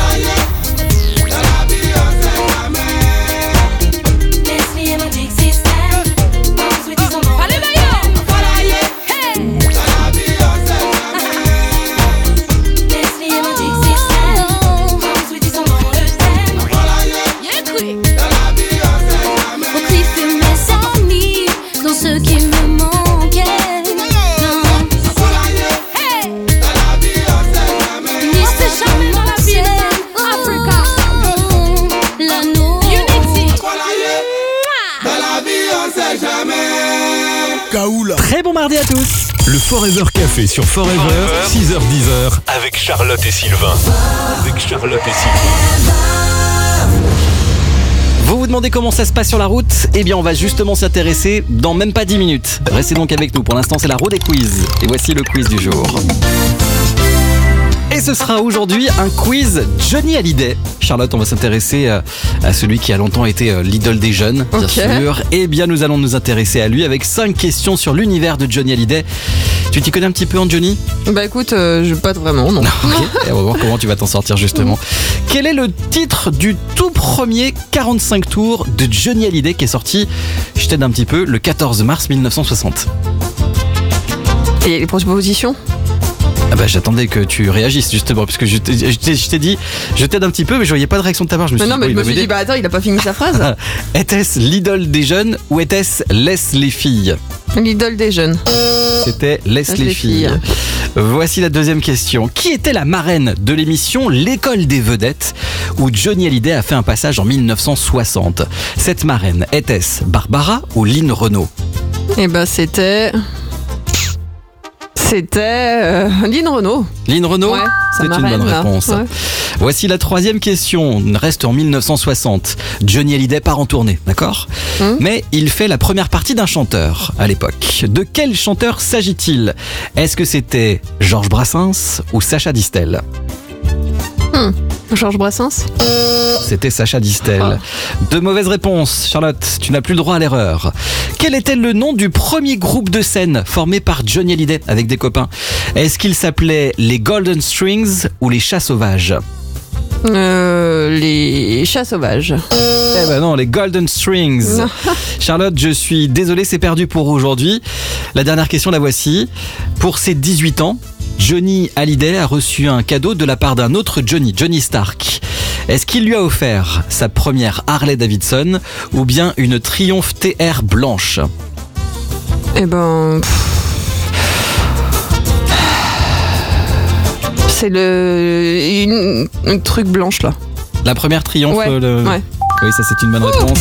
Leslie et Magic System, ensuite ils en ont. Allez Mayo, hey. Leslie et Magic System, ensuite ils en ont le thème. Yeah, quick. Vos cris furent mes amis dans ce qui me manquait. Non. Hey. Une histoire jamais dans la vie, Africa. oh, la nôtre. Unity. Dans la vie on sait jamais. Très bon mardi à tous. Le Forever Café sur Forever, Forever. six heures dix avec Charlotte et Sylvain. Avec Charlotte et Sylvain. Vous vous demandez comment ça se passe sur la route? Eh bien, on va justement s'y intéresser dans même pas dix minutes. Restez donc avec nous. Pour l'instant, c'est la roue des quiz. Et voici le quiz du jour. Et ce sera aujourd'hui un quiz Johnny Hallyday. Charlotte, on va s'intéresser à celui qui a longtemps été l'idole des jeunes, bien okay. sûr. Eh bien, nous allons nous intéresser à lui avec cinq questions sur l'univers de Johnny Hallyday. Tu t'y connais un petit peu en Johnny? Bah écoute, euh, je pas vraiment, non. Okay. On va voir comment tu vas t'en sortir justement. Quel est le titre du tout premier quarante-cinq tours de Johnny Hallyday qui est sorti, je t'aide un petit peu, le quatorze mars mille neuf cent soixante? Et les propositions? Ah bah j'attendais que tu réagisses justement, puisque je t'ai, je t'ai, je t'ai dit, je t'aide un petit peu, mais je voyais pas de réaction de ta part. Je me suis mais non, dit, mais bon, je me suis dit, bah attends, il a pas fini sa phrase. Était-ce l'idole des jeunes ou était-ce Laisse les filles? L'idole des jeunes. C'était Laisse, Laisse les, les filles. filles. Voici la deuxième question. Qui était la marraine de l'émission L'école des vedettes, où Johnny Hallyday a fait un passage en mille neuf cent soixante? Cette marraine, était-ce Barbara ou Lynn Renaud? Eh bah c'était... C'était euh, Lynn Renaud. Lynn Renaud, ouais, c'est une bonne réponse. Ouais. Voici la troisième question. On reste en mille neuf cent soixante. Johnny Hallyday part en tournée, d'accord hum. Mais il fait la première partie d'un chanteur à l'époque. De quel chanteur s'agit-il? Est-ce que c'était Georges Brassens ou Sacha Distel? hum. Georges Brassens? C'était Sacha Distel. Ah. Deux mauvaises réponses. Charlotte, tu n'as plus le droit à l'erreur. Quel était le nom du premier groupe de scène formé par Johnny Hallyday avec des copains? Est-ce qu'il s'appelait les Golden Strings ou les Chats Sauvages? Euh, les Chats Sauvages. Eh ben non, les Golden Strings. Charlotte, je suis désolé, c'est perdu pour aujourd'hui. La dernière question, la voici. Pour ses dix-huit ans, Johnny Hallyday a reçu un cadeau de la part d'un autre Johnny, Johnny Stark. Est-ce qu'il lui a offert sa première Harley Davidson ou bien une Triumph T R blanche? Eh ben... C'est le... Une... un truc blanche là. La première Triumph ouais, le... ouais. Oui, ça c'est une bonne réponse.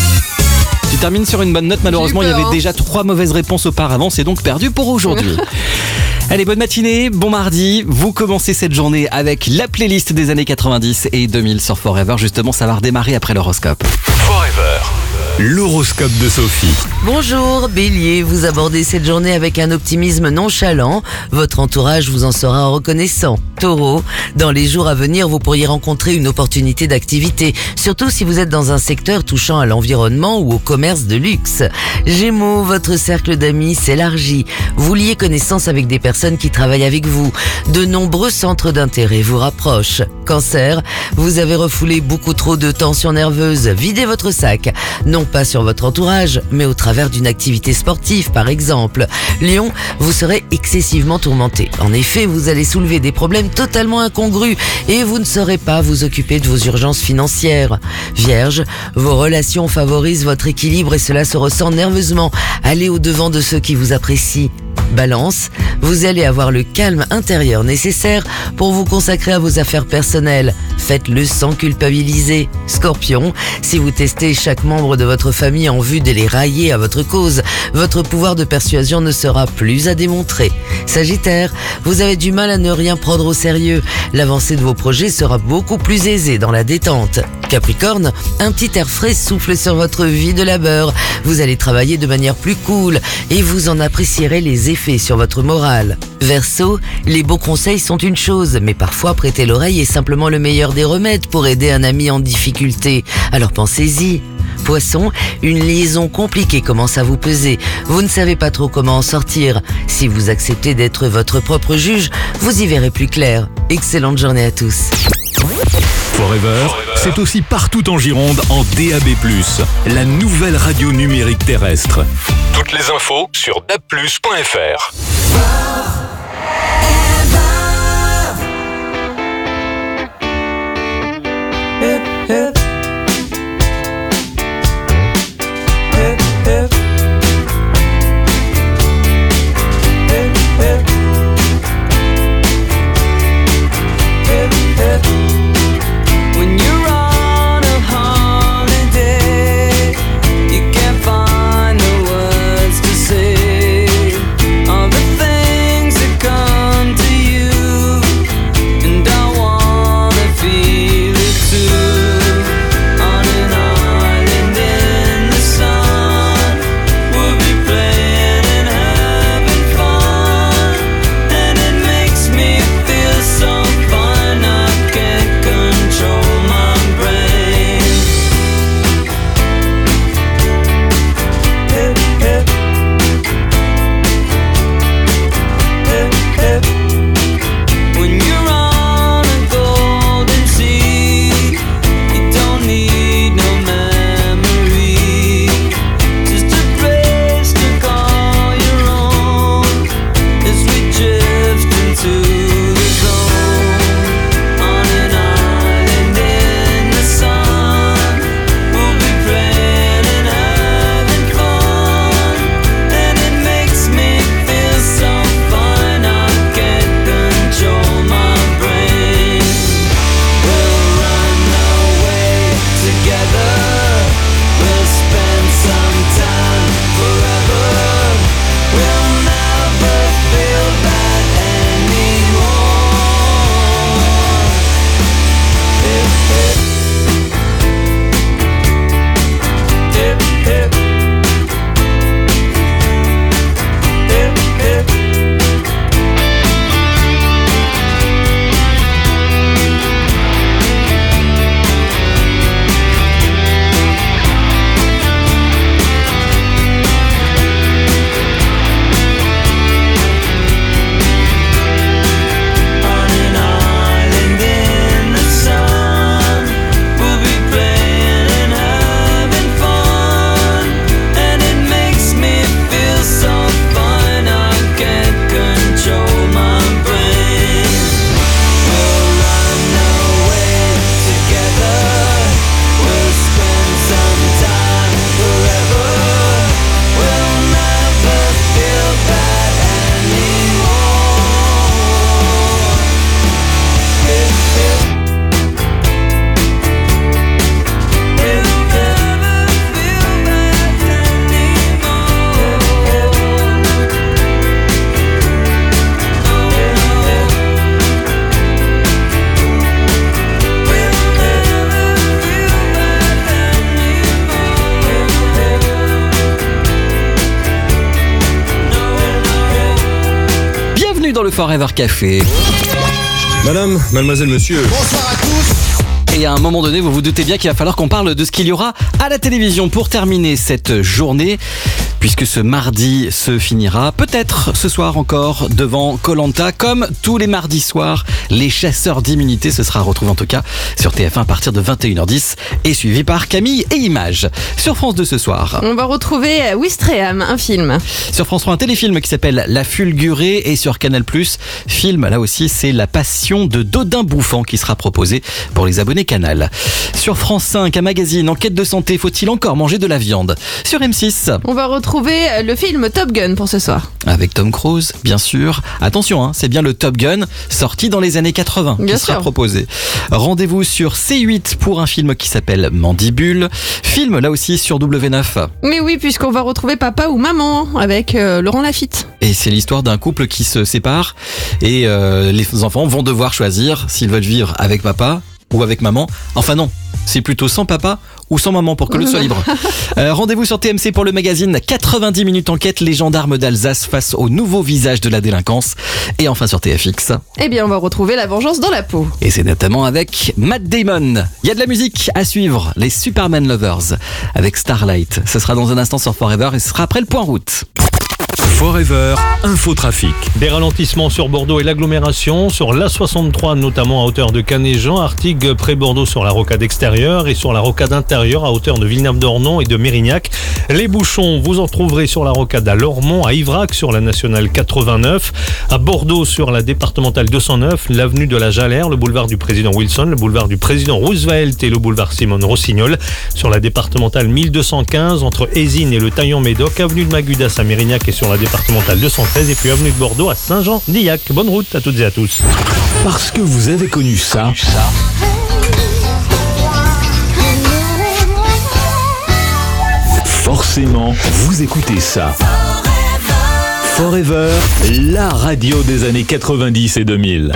Tu termines sur une bonne note. Malheureusement, il y avait déjà trois mauvaises réponses auparavant. C'est donc perdu pour aujourd'hui. Allez, bonne matinée, bon mardi. Vous commencez cette journée avec la playlist des années quatre-vingt-dix et deux mille sur Forever. Justement, ça va redémarrer après l'horoscope. Forever. L'horoscope de Sophie. Bonjour, Bélier, vous abordez cette journée avec un optimisme nonchalant. Votre entourage vous en sera reconnaissant. Taureau, dans les jours à venir, vous pourriez rencontrer une opportunité d'activité, surtout si vous êtes dans un secteur touchant à l'environnement ou au commerce de luxe. Gémeaux, votre cercle d'amis s'élargit. Vous liez connaissance avec des personnes qui travaillent avec vous. De nombreux centres d'intérêt vous rapprochent. Cancer, vous avez refoulé beaucoup trop de tensions nerveuses. Videz votre sac. Non pas sur votre entourage, mais au travers d'une activité sportive par exemple. Lion, vous serez excessivement tourmenté. En effet, vous allez soulever des problèmes totalement incongrus et vous ne saurez pas vous occuper de vos urgences financières. Vierge, vos relations favorisent votre équilibre et cela se ressent nerveusement. Allez au-devant de ceux qui vous apprécient. Balance, vous allez avoir le calme intérieur nécessaire pour vous consacrer à vos affaires personnelles. Faites-le sans culpabiliser. Scorpion, si vous testez chaque membre de votre famille en vue de les railler à votre cause, votre pouvoir de persuasion ne sera plus à démontrer. Sagittaire, vous avez du mal à ne rien prendre au sérieux. L'avancée de vos projets sera beaucoup plus aisée dans la détente. Capricorne, un petit air frais souffle sur votre vie de labeur. Vous allez travailler de manière plus cool et vous en apprécierez les effets sur votre morale. Verseau, les beaux conseils sont une chose, mais parfois prêter l'oreille est simplement le meilleur des remèdes pour aider un ami en difficulté. Alors pensez-y. Poisson, une liaison compliquée commence à vous peser. Vous ne savez pas trop comment en sortir. Si vous acceptez d'être votre propre juge, vous y verrez plus clair. Excellente journée à tous. Forever, c'est aussi partout en Gironde en D A B plus, la nouvelle radio numérique terrestre. Toutes les infos sur d a b plus point f r. Hip, hip. Hip, hip. Hip, hip. Hip, hip. When you're on a holiday, you can't find the words to say all the things dans le Forever Café. Madame, mademoiselle, monsieur. Bonsoir à tous. Et à un moment donné, vous vous doutez bien qu'il va falloir qu'on parle de ce qu'il y aura à la télévision pour terminer cette journée, puisque ce mardi se finira peut-être ce soir encore devant Koh-Lanta, comme tous les mardis soirs. Les chasseurs d'immunité, ce sera retrouvé en tout cas sur T F un à partir de vingt et une heures dix et suivi par Camille et Images. Sur France deux ce soir, On va retrouver Wistreham, un film. sur France trois, un téléfilm qui s'appelle La Fulgurée, et sur Canal+, film, là aussi, c'est La Passion de Dodin Bouffant qui sera proposé pour les abonnés Canal. Sur France cinq, un magazine, enquête de santé, faut-il encore manger de la viande? Sur M six, On va retrouver le film Top Gun pour ce soir. avec Tom Cruise, bien sûr. Attention, hein, c'est bien le Top Gun sorti dans les années quatre-vingts Bien qui sera sûr. proposé. Rendez-vous sur C huit pour un film qui s'appelle Mandibule. Film, là aussi, sur W neuf. Mais oui, puisqu'on va retrouver Papa ou Maman avec euh, Laurent Lafitte. Et c'est l'histoire d'un couple qui se sépare et euh, les enfants vont devoir choisir s'ils veulent vivre avec papa ou avec maman. Enfin non, c'est plutôt sans papa ou sans maman pour que l'autre soit libre. Euh, rendez-vous sur T M C pour le magazine quatre-vingt-dix minutes enquête, les gendarmes d'Alsace face au nouveau visage de la délinquance. Et enfin sur T F X. Eh bien, on va retrouver La Vengeance dans la peau. Et c'est notamment avec Matt Damon. Il y a de la musique à suivre, les Superman Lovers avec Starlight. Ce sera dans un instant sur Forever et ce sera après le point route. Forever, infotrafic. Des ralentissements sur Bordeaux et l'agglomération, sur l'A soixante-trois notamment à hauteur de Canet-Jean, Artigues près Bordeaux sur la rocade extérieure et sur la rocade intérieure à hauteur de Villeneuve-d'Ornon et de Mérignac. Les bouchons, vous en trouverez sur la rocade à Lormont, à Ivrac sur la nationale quatre-vingt-neuf, à Bordeaux sur la départementale deux cent neuf, l'avenue de la Jalère, le boulevard du président Wilson, le boulevard du président Roosevelt et le boulevard Simone Rossignol, sur la départementale mille deux cent quinze entre Ézine et le Taillon-Médoc, avenue de Magudas à Mérignac et sur la départementale deux cent treize et puis avenue de Bordeaux à Saint-Jean-d'Illac. Bonne route à toutes et à tous. Parce que vous avez connu ça. Forcément, vous écoutez ça. Forever, la radio des années quatre-vingt-dix et deux mille.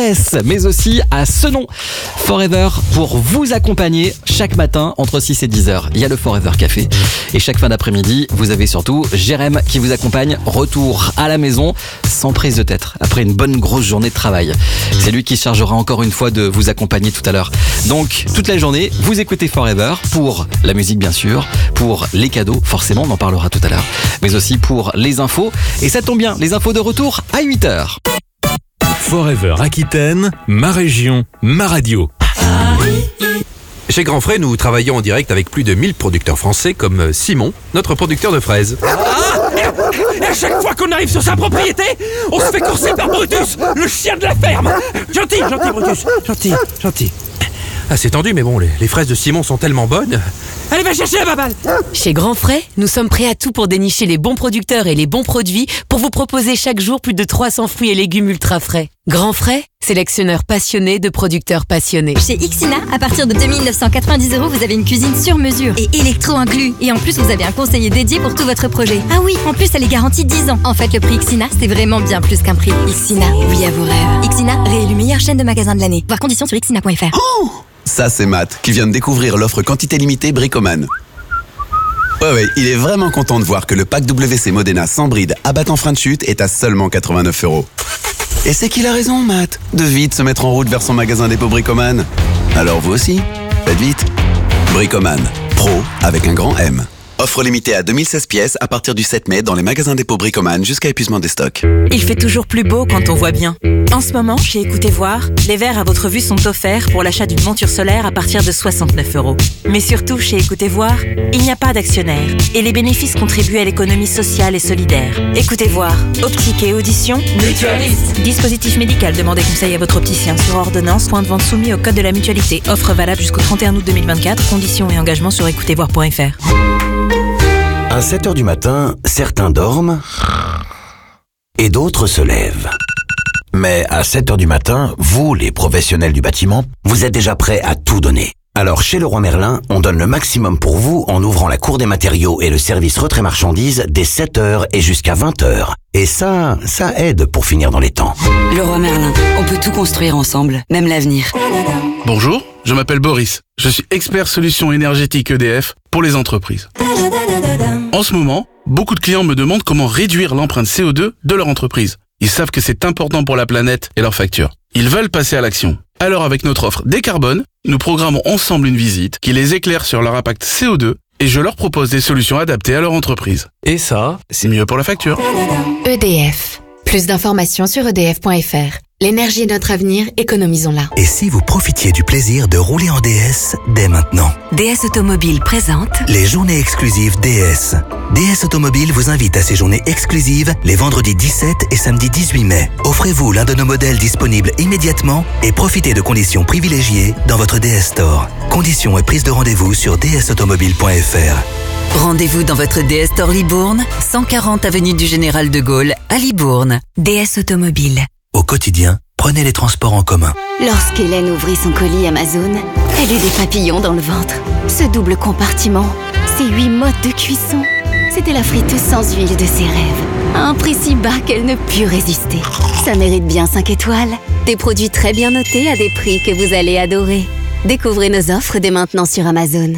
Arès, mais aussi à Senon. Forever pour vous accompagner chaque matin entre six et dix heures. Il y a le Forever Café. Et chaque fin d'après-midi, vous avez surtout Jérém qui vous accompagne. Retour à la maison sans prise de tête après une bonne grosse journée de travail. C'est lui qui se chargera encore une fois de vous accompagner tout à l'heure. Donc toute la journée, vous écoutez Forever pour la musique bien sûr, pour les cadeaux, forcément on en parlera tout à l'heure, mais aussi pour les infos. Et ça tombe bien, les infos de retour à huit heures. Forever Aquitaine, ma région, ma radio. Chez Grand Frais, nous travaillons en direct avec plus de mille producteurs français comme Simon, notre producteur de fraises. Ah, et à chaque fois qu'on arrive sur sa propriété, on se fait courser par Brutus, le chien de la ferme. Gentil, gentil Brutus, gentil, gentil. Ah, c'est tendu, mais bon, les, les fraises de Simon sont tellement bonnes. Allez, va chercher la baballe. Chez Grand Frais, nous sommes prêts à tout pour dénicher les bons producteurs et les bons produits pour vous proposer chaque jour plus de trois cents fruits et légumes ultra frais. Grand Frais, sélectionneur passionné de producteurs passionnés. Chez Ixina, à partir de deux mille neuf cent quatre-vingt-dix euros, vous avez une cuisine sur mesure et électro inclus. Et en plus, vous avez un conseiller dédié pour tout votre projet. Ah oui, en plus, elle est garantie dix ans. En fait, le prix Ixina, c'est vraiment bien plus qu'un prix. Ixina, oui à vos rêves. Ixina, réélu meilleure chaîne de magasins de l'année. Voir conditions sur ixina point f r. Oh, ça, c'est Matt, qui vient de découvrir l'offre quantité limitée Bricoman. Ouais, ouais, il est vraiment content de voir que le pack W C Modena sans bride abattant frein de chute est à seulement quatre-vingt-neuf euros. Et c'est qu'il a raison, Matt, de vite se mettre en route vers son magasin dépôt Bricoman. Alors vous aussi, faites vite. Bricoman, pro avec un grand M. Offre limitée à deux mille seize pièces à partir du sept mai dans les magasins dépôt Bricoman jusqu'à épuisement des stocks. Il fait toujours plus beau quand on voit bien. En ce moment, chez Écoutez Voir, les verres à votre vue sont offerts pour l'achat d'une monture solaire à partir de soixante-neuf euros. Mais surtout, chez Écoutez Voir, il n'y a pas d'actionnaire et les bénéfices contribuent à l'économie sociale et solidaire. Écoutez Voir, optique et audition, mutualiste. Dispositif médical, demandez conseil à votre opticien sur ordonnance, point de vente soumis au code de la mutualité. Offre valable jusqu'au trente et un août deux mille vingt-quatre, conditions et engagements sur écoutez voir point f r. À sept heures du matin, certains dorment et d'autres se lèvent. Mais à sept heures du matin, vous, les professionnels du bâtiment, vous êtes déjà prêts à tout donner. Alors chez Leroy Merlin, on donne le maximum pour vous en ouvrant la cour des matériaux et le service retrait marchandises dès sept heures et jusqu'à vingt heures. Et ça, ça aide pour finir dans les temps. Leroy Merlin, on peut tout construire ensemble, même l'avenir. Bonjour, je m'appelle Boris. Je suis expert solutions énergétiques E D F pour les entreprises. En ce moment, beaucoup de clients me demandent comment réduire l'empreinte C O deux de leur entreprise. Ils savent que c'est important pour la planète et leurs factures. Ils veulent passer à l'action. Alors avec notre offre Décarbone, nous programmons ensemble une visite qui les éclaire sur leur impact C O deux et je leur propose des solutions adaptées à leur entreprise. Et ça, c'est mieux pour la facture. E D F. Plus d'informations sur e d f point f r. L'énergie est notre avenir, économisons-la. Et si vous profitiez du plaisir de rouler en D S dès maintenant? D S Automobile présente les journées exclusives D S. D S Automobile vous invite à ces journées exclusives les vendredis dix-sept et samedi dix-huit mai. Offrez-vous l'un de nos modèles disponibles immédiatement et profitez de conditions privilégiées dans votre D S Store. Conditions et prise de rendez-vous sur d s automobile point f r. Rendez-vous dans votre D S Store Libourne, cent quarante avenue du Général de Gaulle, à Libourne. D S Automobile. Au quotidien, prenez les transports en commun. Lorsqu'Hélène ouvrit son colis Amazon, elle eut des papillons dans le ventre. Ce double compartiment, ces huit modes de cuisson, c'était la friteuse sans huile de ses rêves. À un prix si bas qu'elle ne put résister. Ça mérite bien cinq étoiles. Des produits très bien notés à des prix que vous allez adorer. Découvrez nos offres dès maintenant sur Amazon.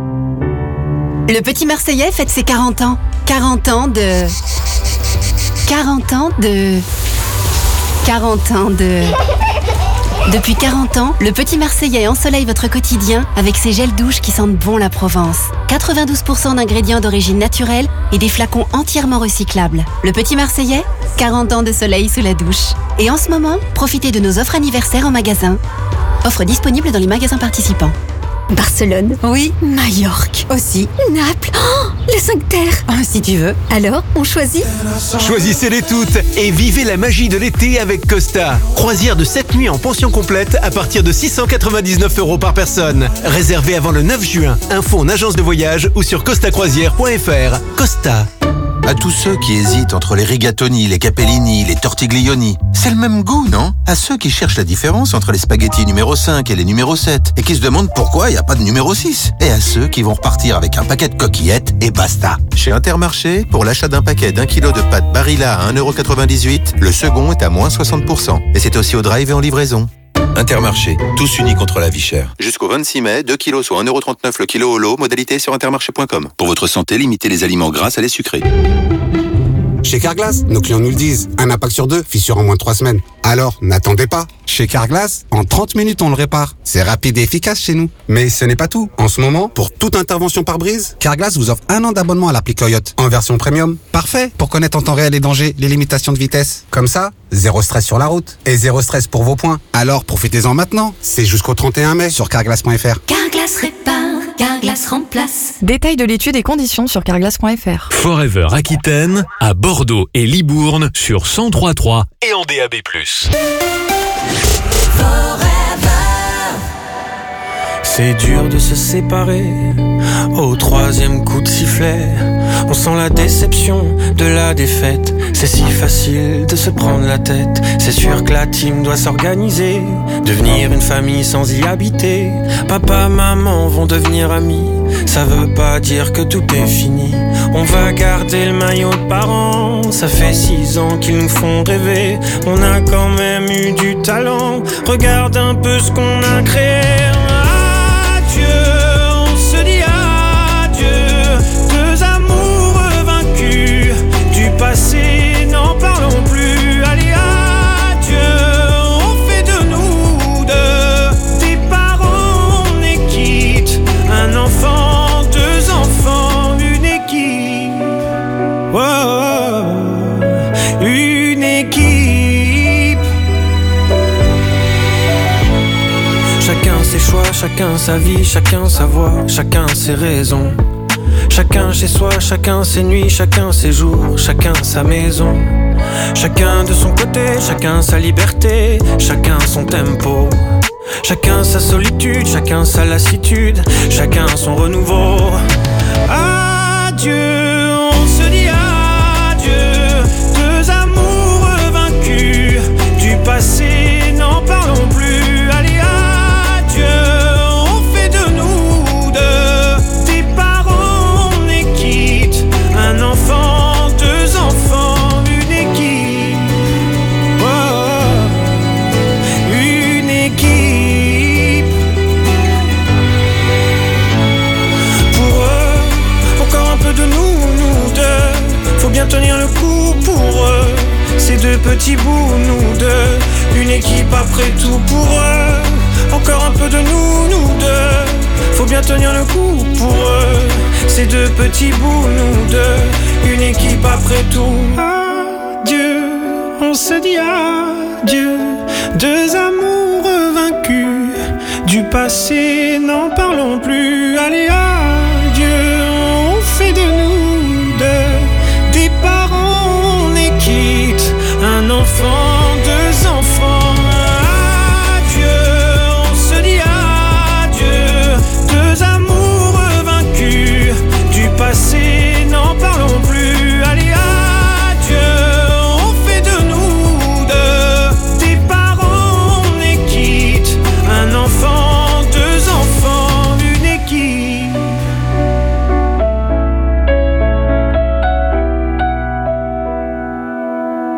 Le Petit Marseillais fête ses quarante ans. quarante ans de... quarante ans de... quarante ans de... Depuis quarante ans, le Petit Marseillais ensoleille votre quotidien avec ses gels douches qui sentent bon la Provence. quatre-vingt-douze pour cent d'ingrédients d'origine naturelle et des flacons entièrement recyclables. Le Petit Marseillais, quarante ans de soleil sous la douche. Et en ce moment, profitez de nos offres anniversaires en magasin. Offres disponibles dans les magasins participants. Barcelone. Oui. Majorque. Aussi. Naples. Oh, les cinq terres. Oh, si tu veux. Alors, on choisit? Choisissez-les toutes et vivez la magie de l'été avec Costa. Croisière de sept nuits en pension complète à partir de six cent quatre-vingt-dix-neuf euros par personne. Réservé avant le neuf juin. Info en agence de voyage ou sur costa croisière point f r. Costa. À tous ceux qui hésitent entre les rigatoni, les capellini, les tortiglioni, c'est le même goût, non? À ceux qui cherchent la différence entre les spaghettis numéro cinq et les numéro sept et qui se demandent pourquoi il n'y a pas de numéro six. Et à ceux qui vont repartir avec un paquet de coquillettes et basta. Chez Intermarché, pour l'achat d'un paquet d'un kilo de pâtes Barilla à un euro quatre-vingt-dix-huit, le second est à moins soixante pour cent. Et c'est aussi au drive et en livraison. Intermarché, tous unis contre la vie chère. Jusqu'au vingt-six mai, deux kilos soit un euro trente-neuf le kilo au lot, modalité sur intermarché point com. Pour votre santé, limitez les aliments gras à les sucrés. Chez Carglass, nos clients nous le disent, un impact sur deux, fissure en moins de trois semaines. Alors, n'attendez pas. Chez Carglass, en trente minutes, on le répare. C'est rapide et efficace chez nous. Mais ce n'est pas tout. En ce moment, pour toute intervention par brise, Carglass vous offre un an d'abonnement à l'appli Coyote, en version premium. Parfait pour connaître en temps réel les dangers, les limitations de vitesse. Comme ça, zéro stress sur la route. Et zéro stress pour vos points. Alors, profitez-en maintenant. C'est jusqu'au trente et un mai sur carglass point f r. Carglass répare, Carglass remplace. Détails de l'étude et conditions sur carglass point f r. Forever Aquitaine, à Bordeaux et Libourne sur cent trois virgule trois et en D A B plus. C'est dur de se séparer au troisième coup de sifflet. On sent la déception de la défaite. C'est si facile de se prendre la tête. C'est sûr que la team doit s'organiser, devenir une famille sans y habiter. Papa, maman vont devenir amis. Ça veut pas dire que tout est fini. On va garder le maillot de parents. Ça fait six ans qu'ils nous font rêver. On a quand même eu du talent. Regarde un peu ce qu'on a créé. On se dit adieu, deux amours vaincus, du passé n'en parlons plus. Allez adieu, on fait de nous deux des parents, on est quitte, un enfant, deux enfants, une équipe, oh, une équipe. Chacun ses choix, chacun sa vie, chacun sa voix, chacun ses raisons. Chacun chez soi, chacun ses nuits, chacun ses jours, chacun sa maison. Chacun de son côté, chacun sa liberté, chacun son tempo. Chacun sa solitude, chacun sa lassitude, chacun son renouveau. Adieu, on se dit adieu, deux amours vaincus, du passé n'en parlons plus. Allez adieu, on fait de nous deux des parents, on est quitte, un enfant, deux enfants, une équipe, oh, une équipe. Pour eux, encore un peu de nous, nous deux, faut bien tenir le coup pour eux. Ces deux petits bouts, nous deux, une équipe après tout pour eux. Encore un peu de nous, nous deux, faut bien tenir le coup pour eux. Ces deux petits bouts, nous deux, une équipe après tout. Adieu, on se dit adieu, deux amours vaincus, du passé n'en parlons plus. Allez, adieu.